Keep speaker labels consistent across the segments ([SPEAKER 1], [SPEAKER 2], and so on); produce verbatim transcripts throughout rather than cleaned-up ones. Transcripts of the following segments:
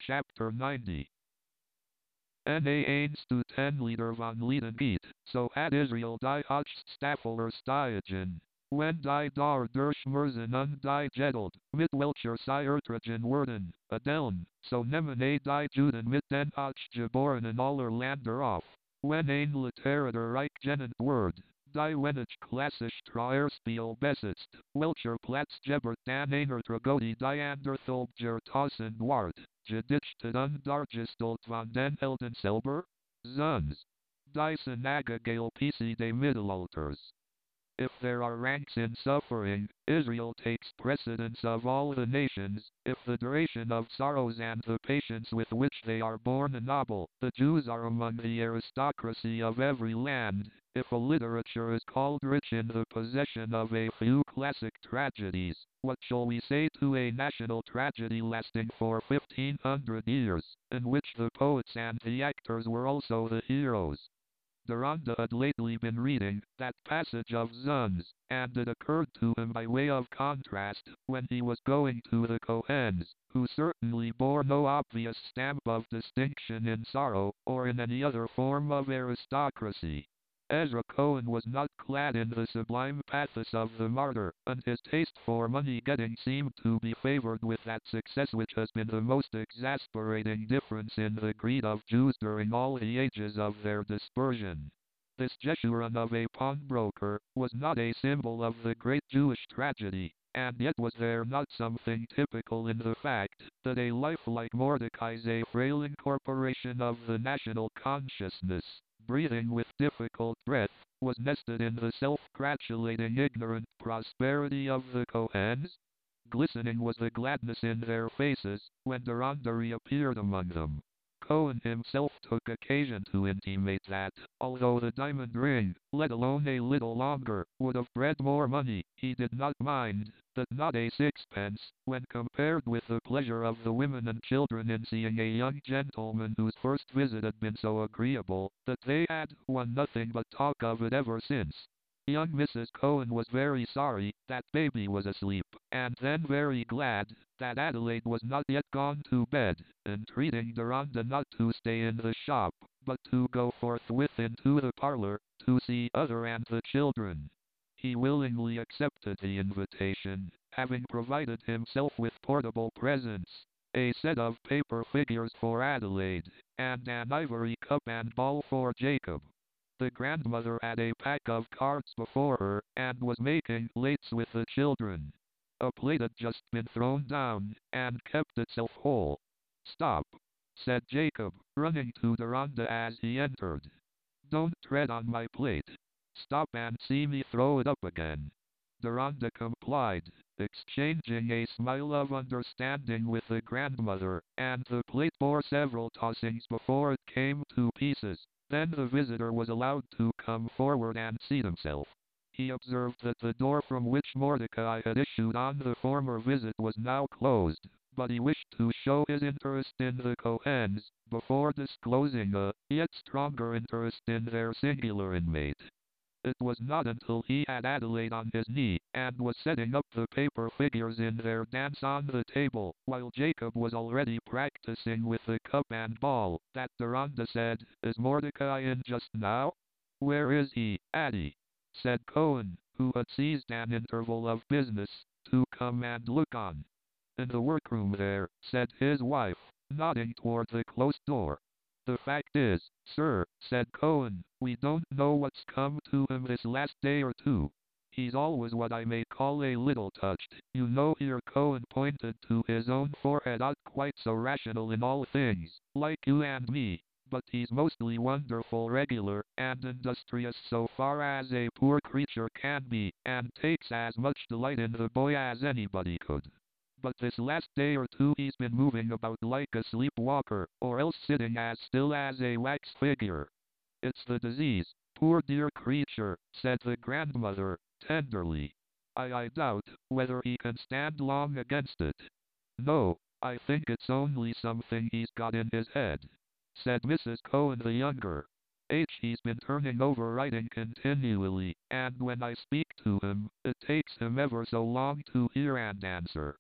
[SPEAKER 1] Chapter ninety. En eens to ten liter van leden Piet, so had Israel die hoogst staffeler stigen. When die daar der schmerzen und die geduld, mit welcher sie ertragen worden, adeln, so nemen die Juden mit den hoogstgeborenen aller lander auf. When een literater Reich genannt word, die wenig klassisch Trauerspiel besitzt, welcher Platz gebert dan einer Tragödie die anderthalbjahr tausend ward, gedichtet und dargesteld van den Helden selber? Sons. Die Synagogale P C de Middelalters. If there are ranks in suffering, Israel takes precedence of all the nations. If the duration of sorrows and the patience with which they are borne are noble, the Jews are among the aristocracy of every land. If a literature is called rich in the possession of a few classic tragedies, what shall we say to a national tragedy lasting for fifteen hundred years, in which the poets and the actors were also the heroes? Deronda had lately been reading that passage of Sons, and it occurred to him by way of contrast, when he was going to the Cohens, who certainly bore no obvious stamp of distinction in sorrow, or in any other form of aristocracy. Ezra Cohen was not clad in the sublime pathos of the martyr, and his taste for money-getting seemed to be favored with that success which has been the most exasperating difference in the greed of Jews during all the ages of their dispersion. This Jeshurun of a pawnbroker was not a symbol of the great Jewish tragedy, and yet was there not something typical in the fact that a life like Mordecai's a frail incorporation of the national consciousness, breathing with difficult breath, was nested in the self-gratulating ignorant prosperity of the Cohens? Glistening was the gladness in their faces, when Deronda reappeared among them. Cohen himself took occasion to intimate that, although the diamond ring, let alone a little longer, would have bred more money, he did not mind that not a sixpence, when compared with the pleasure of the women and children in seeing a young gentleman whose first visit had been so agreeable, that they had won nothing but talk of it ever since. Young Missus Cohen was very sorry that baby was asleep, and then very glad that Adelaide was not yet gone to bed, entreating Deronda not to stay in the shop, but to go forthwith into the parlor, to see other and the children. He willingly accepted the invitation, having provided himself with portable presents, a set of paper figures for Adelaide, and an ivory cup and ball for Jacob. The grandmother had a pack of cards before her, and was making plates with the children. A plate had just been thrown down, and kept itself whole. "Stop," said Jacob, running to Deronda as he entered. "Don't tread on my plate. Stop and see me throw it up again." Deronda complied, exchanging a smile of understanding with the grandmother, and the plate bore several tossings before it came to pieces. Then the visitor was allowed to come forward and seat himself. He observed that the door from which Mordecai had issued on the former visit was now closed, but he wished to show his interest in the Cohens, before disclosing a yet stronger interest in their singular inmate. It was not until he had Adelaide on his knee, and was setting up the paper figures in their dance on the table, while Jacob was already practicing with the cup and ball, that Deronda said, "Is Mordecai in just now?" "Where is he, Addie?" said Cohen, who had seized an interval of business, to come and look on. "In the workroom there," said his wife, nodding toward the closed door. "The fact is, sir," said Cohen, "we don't know what's come to him this last day or two. He's always what I may call a little touched, you know." Here Cohen pointed to his own forehead, "not quite so rational in all things, like you and me, but he's mostly wonderful regular, and industrious so far as a poor creature can be, and takes as much delight in the boy as anybody could. But this last day or two he's been moving about like a sleepwalker, or else sitting as still as a wax figure. It's the disease, poor dear creature," said the grandmother, tenderly. I, I doubt whether he can stand long against it." "No, I think it's only something he's got in his head," said Missus Cohen the younger. "H. He's been turning over writing continually, and when I speak to him, it takes him ever so long to hear and answer."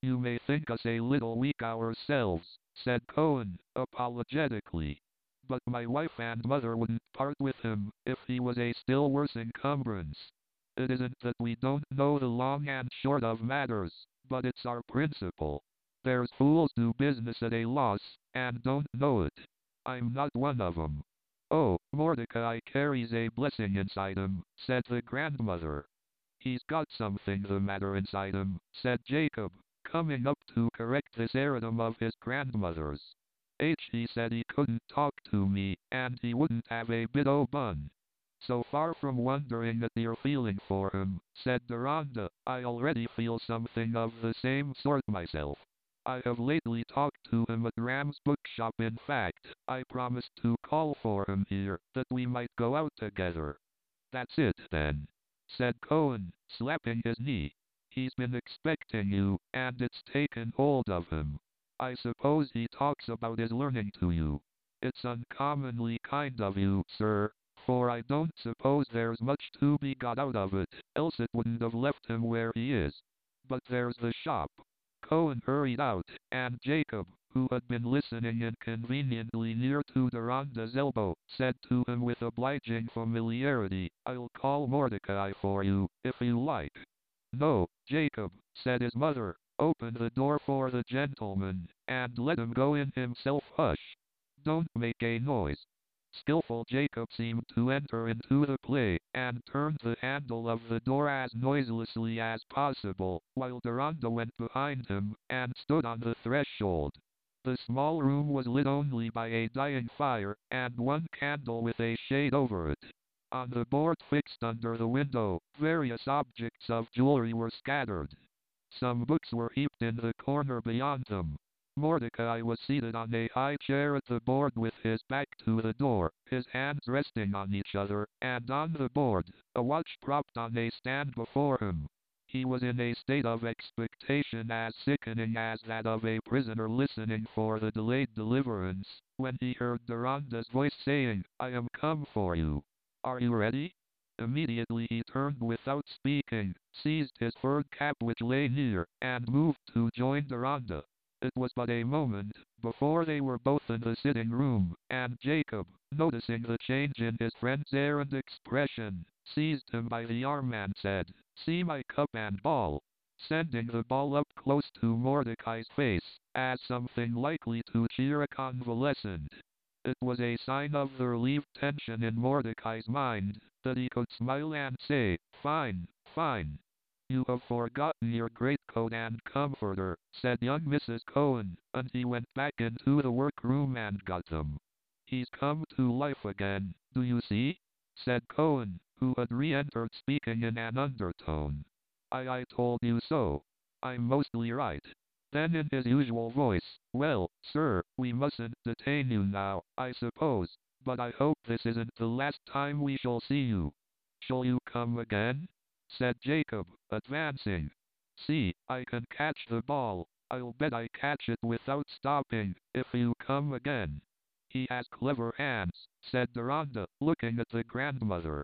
[SPEAKER 1] You may think us a little weak ourselves, said Cohen, apologetically. But my wife and mother wouldn't part with him if he was a still worse encumbrance. It isn't that we don't know the long and short of matters, but it's our principle. There's fools do business at a loss, and don't know it. I'm not one of 'em. Oh, Mordecai carries a blessing inside him, said the grandmother. He's got something the matter inside him, said Jacob, coming up to correct this erratum of his grandmother's. H. He said he couldn't talk to me, and he wouldn't have a bit o' bun. So far from wondering at your feeling for him, said Deronda, I already feel something of the same sort myself. I have lately talked to him at Ram's bookshop. In fact, I promised to call for him here, that we might go out together. That's it then, said Cohen, slapping his knee. He's been expecting you, and it's taken hold of him. I suppose he talks about his learning to you. It's uncommonly kind of you, sir, for I don't suppose there's much to be got out of it, else it wouldn't have left him where he is. But there's the shop. Cohen hurried out, and Jacob, who had been listening inconveniently near to Deronda's elbow, said to him with obliging familiarity, I'll call Mordecai for you, if you like. No, Jacob, said his mother, open the door for the gentleman, and let him go in himself. Hush. Don't make a noise. Skillful Jacob seemed to enter into the play, and turned the handle of the door as noiselessly as possible, while Deronda went behind him, and stood on the threshold. The small room was lit only by a dying fire, and one candle with a shade over it. On the board fixed under the window, various objects of jewelry were scattered. Some books were heaped in the corner beyond them. Mordecai was seated on a high chair at the board with his back to the door, his hands resting on each other, and on the board, a watch propped on a stand before him. He was in a state of expectation as sickening as that of a prisoner listening for the delayed deliverance, when he heard Deronda's voice saying, I am come for you. Are you ready? Immediately he turned without speaking, seized his furred cap which lay near, and moved to join Deronda. It was but a moment before they were both in the sitting room, and Jacob, noticing the change in his friend's air and expression, seized him by the arm and said, See my cup and ball, sending the ball up close to Mordecai's face, as something likely to cheer a convalescent. It was a sign of the relieved tension in Mordecai's mind, that he could smile and say, Fine, fine. You have forgotten your greatcoat and comforter, said young Missus Cohen, and he went back into the workroom and got them. He's come to life again, do you see? Said Cohen, who had re-entered speaking in an undertone. I I told you so. I'm mostly right. Then in his usual voice, well, sir, we mustn't detain you now, I suppose, but I hope this isn't the last time we shall see you. Shall you come again? Said Jacob, advancing. See, I can catch the ball. I'll bet I catch it without stopping, if you come again. He has clever hands, said Deronda, looking at the grandmother.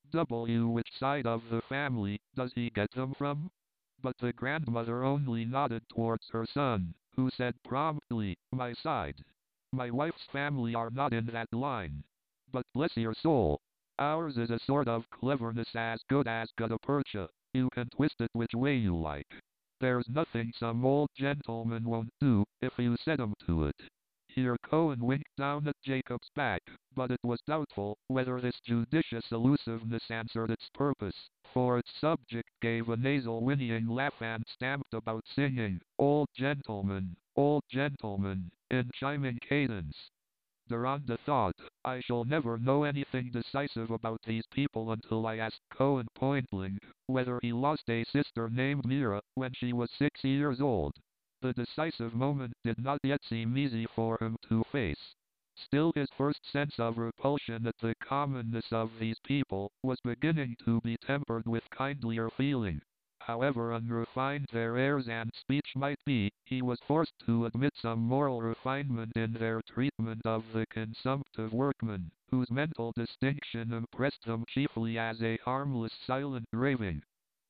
[SPEAKER 1] W. Which side of the family does he get them from? But the grandmother only nodded towards her son, who said promptly, My side. My wife's family are not in that line. But bless your soul, ours is a sort of cleverness as good as gutta percha. You can twist it which way you like. There's nothing some old gentleman won't do, if you set him to it. Here Cohen winked down at Jacob's back, but it was doubtful whether this judicious allusiveness answered its purpose, for its subject gave a nasal whinnying laugh and stamped about singing, Old gentleman, old gentleman, in chiming cadence. Deronda thought, I shall never know anything decisive about these people until I ask Cohen point-blank whether he lost a sister named Mira when she was six years old. The decisive moment did not yet seem easy for him to face. Still his first sense of repulsion at the commonness of these people was beginning to be tempered with kindlier feeling. However unrefined their airs and speech might be, he was forced to admit some moral refinement in their treatment of the consumptive workman, whose mental distinction impressed him chiefly as a harmless silent raving.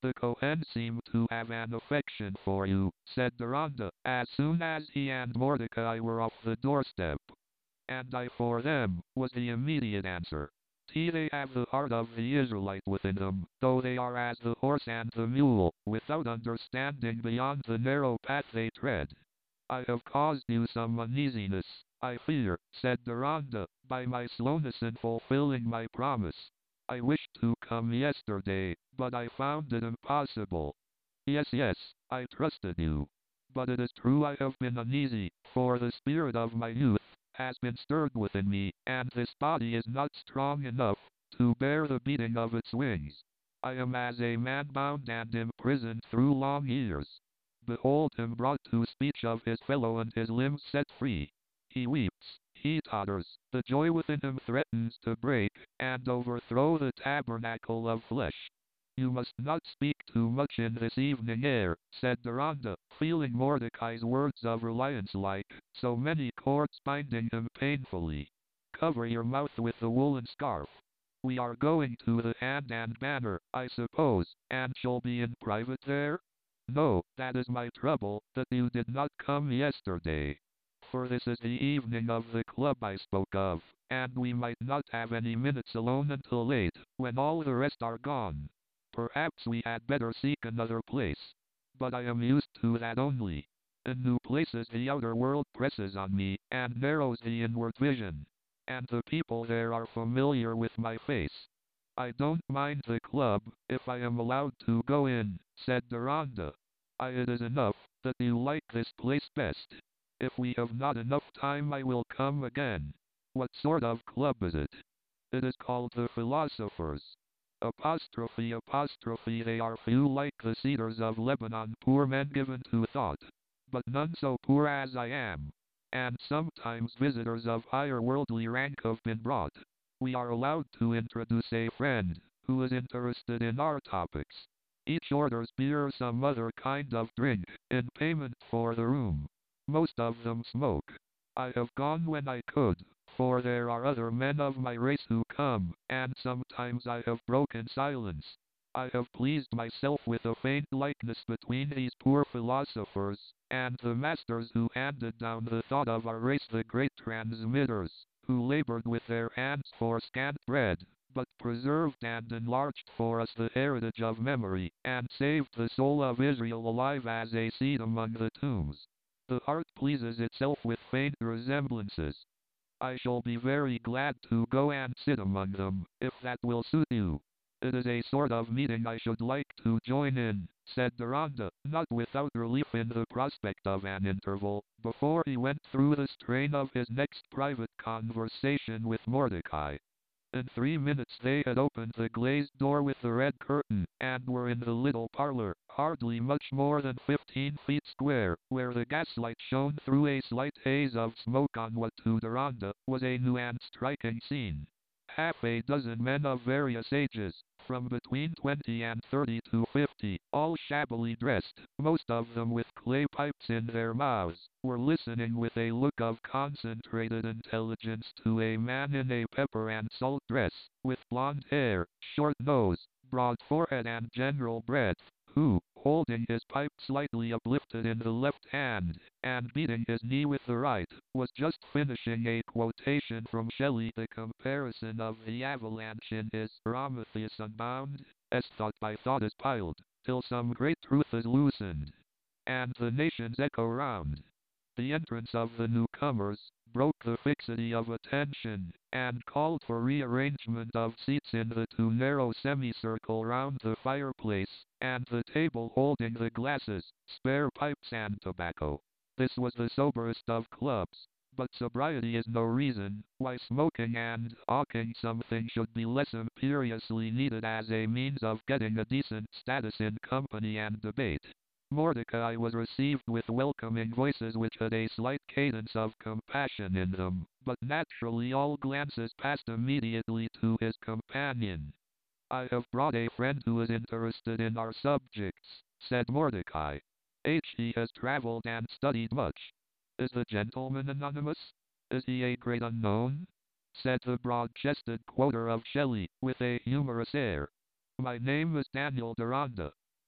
[SPEAKER 1] The Kohen seem to have an affection for you, said Deronda, as soon as he and Mordecai were off the doorstep. And I for them, was the immediate answer. T they have the heart of the Israelite within them, though they are as the horse and the mule, without understanding beyond the narrow path they tread. I have caused you some uneasiness, I fear, said Deronda, by my slowness in fulfilling my promise. I wished to come yesterday, but I found it impossible. Yes, yes, I trusted you. But it is true I have been uneasy, for the spirit of my youth has been stirred within me, and this body is not strong enough to bear the beating of its wings. I am as a man bound and imprisoned through long years. Behold him brought to speech of his fellow and his limbs set free. He weeps, he totters, the joy within him threatens to break and overthrow the tabernacle of flesh. You must not speak too much in this evening air, said Deronda, feeling Mordecai's words of reliance like so many cords binding him painfully. Cover your mouth with the woolen scarf. We are going to the Hand and Banner, I suppose, and shall be in private there? No, that is my trouble, that you did not come yesterday. For this is the evening of the club I spoke of, and we might not have any minutes alone until late, when all the rest are gone. Perhaps we had better seek another place. But I am used to that only. In new places the outer world presses on me, and narrows the inward vision. And the people there are familiar with my face. I don't mind the club, if I am allowed to go in, said Deronda. I it is enough, that you like this place best. If we have not enough time I will come again. What sort of club is it? It is called the Philosophers. Apostrophe apostrophe they are few like the cedars of Lebanon, poor men given to thought. But none so poor as I am. And sometimes visitors of higher worldly rank have been brought. We are allowed to introduce a friend, who is interested in our topics. Each orders beer or some other kind of drink, in payment for the room. Most of them smoke. I have gone when I could, for there are other men of my race who come, and sometimes I have broken silence. I have pleased myself with a faint likeness between these poor philosophers, and the masters who handed down the thought of our race, the great transmitters, who labored with their hands for scant bread, but preserved and enlarged for us the heritage of memory, and saved the soul of Israel alive as a seed among the tombs. The heart pleases itself with faint resemblances. I shall be very glad to go and sit among them, if that will suit you. It is a sort of meeting I should like to join in, said Deronda, not without relief in the prospect of an interval, before he went through the strain of his next private conversation with Mordecai. In three minutes they had opened the glazed door with the red curtain, and were in the little parlor, hardly much more than fifteen feet square, where the gaslight shone through a slight haze of smoke on what to Deronda was a new and striking scene. Half a dozen men of various ages, from between twenty and thirty to fifty, all shabbily dressed, most of them with clay pipes in their mouths, were listening with a look of concentrated intelligence to a man in a pepper and salt dress, with blond hair, short nose, broad forehead and general breadth, who, holding his pipe slightly uplifted in the left hand, and beating his knee with the right, was just finishing a quotation from Shelley, the comparison of the avalanche in his Prometheus Unbound, as thought by thought is piled, till some great truth is loosened, and the nations echo round. The entrance of the newcomers broke the fixity of attention, and called for rearrangement of seats in the too narrow semicircle round the fireplace, and the table holding the glasses, spare pipes and tobacco. This was the soberest of clubs, but sobriety is no reason why smoking and hawking something should be less imperiously needed as a means of getting a decent status in company and debate. Mordecai was received with welcoming voices which had a slight cadence of compassion in them, but naturally all glances passed immediately to his companion. I have brought a friend who is interested in our subjects, said Mordecai. H. He has traveled and studied much. Is the gentleman anonymous? Is he a great unknown? Said the broad-chested quoter of Shelley, with a humorous air. My name is Daniel Deronda.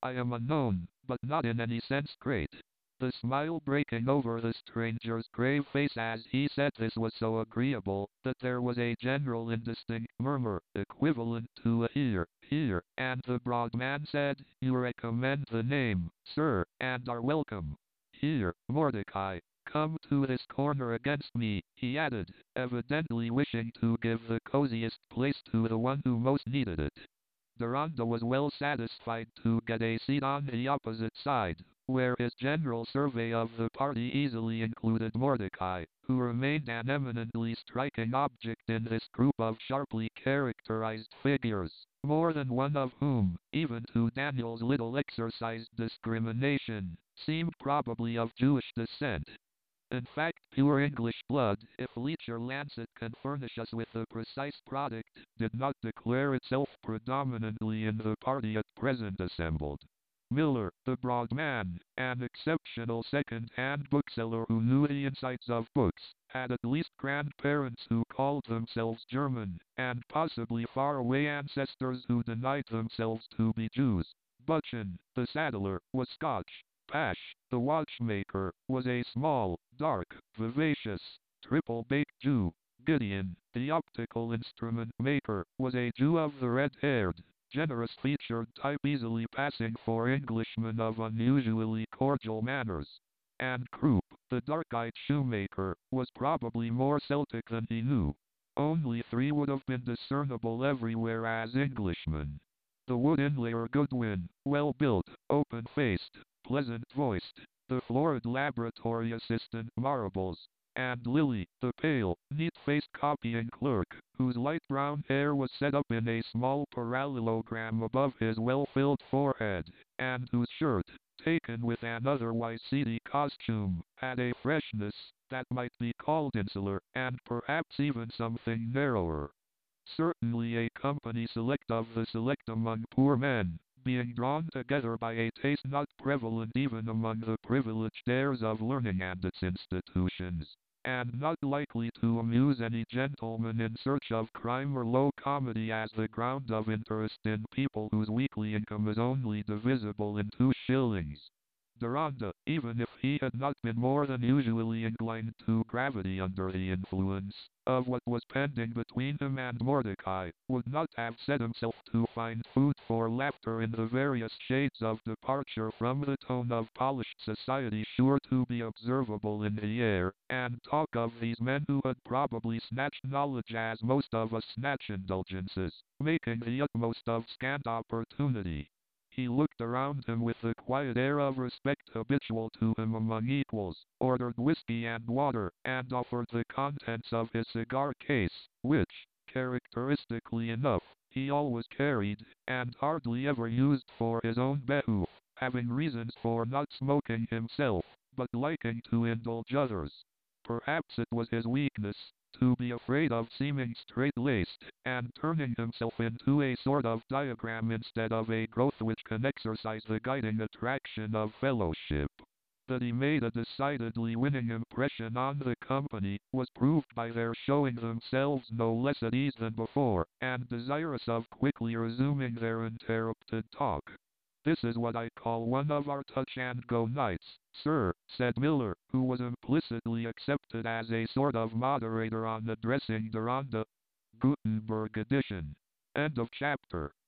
[SPEAKER 1] I am unknown, but not in any sense great. The smile breaking over the stranger's grave face as he said this was so agreeable that there was a general indistinct murmur, equivalent to a hear, hear, and the broad man said, "You recommend the name, sir, and are welcome. Here, Mordecai, come to this corner against me," he added, evidently wishing to give the coziest place to the one who most needed it. Deronda was well satisfied to get a seat on the opposite side, where his general survey of the party easily included Mordecai, who remained an eminently striking object in this group of sharply characterized figures, more than one of whom, even to Daniel's little exercised discrimination, seemed probably of Jewish descent. In fact, pure English blood, if Lecher Lancet can furnish us with the precise product, did not declare itself predominantly in the party at present assembled. Miller, the broad man, an exceptional second-hand bookseller who knew the insides of books, had at least grandparents who called themselves German, and possibly faraway ancestors who denied themselves to be Jews. Butchin, the saddler, was Scotch. Pash, the watchmaker, was a small, dark, vivacious, triple-baked Jew. Gideon, the optical instrument maker, was a Jew of the red-haired, generous-featured type easily passing for Englishmen of unusually cordial manners. And Croup, the dark-eyed shoemaker, was probably more Celtic than he knew. Only three would have been discernible everywhere as Englishmen. The wood inlayer Goodwin, well-built, open-faced, pleasant-voiced, the florid laboratory assistant Marbles, and Lily, the pale, neat-faced copying clerk, whose light brown hair was set up in a small parallelogram above his well-filled forehead, and whose shirt, taken with an otherwise seedy costume, had a freshness that might be called insular, and perhaps even something narrower. Certainly a company select of the select among poor men, being drawn together by a taste not prevalent even among the privileged heirs of learning and its institutions, and not likely to amuse any gentleman in search of crime or low comedy as the ground of interest in people whose weekly income is only divisible in two shillings. Deronda, even if he had not been more than usually inclined to gravity under the influence of what was pending between him and Mordecai, would not have set himself to find food for laughter in the various shades of departure from the tone of polished society sure to be observable in the air, and talk of these men who had probably snatched knowledge as most of us snatch indulgences, making the utmost of scant opportunity. He looked around him with the quiet air of respect habitual to him among equals, ordered whiskey and water, and offered the contents of his cigar case, which, characteristically enough, he always carried, and hardly ever used for his own behoof, having reasons for not smoking himself, but liking to indulge others. Perhaps it was his weakness, to be afraid of seeming straight-laced, and turning himself into a sort of diagram instead of a growth which can exercise the guiding attraction of fellowship. That he made a decidedly winning impression on the company was proved by their showing themselves no less at ease than before, and desirous of quickly resuming their interrupted talk. "This is what I call one of our touch-and-go nights, sir," said Miller, who was implicitly accepted as a sort of moderator on addressing Deronda. Gutenberg edition. End of chapter.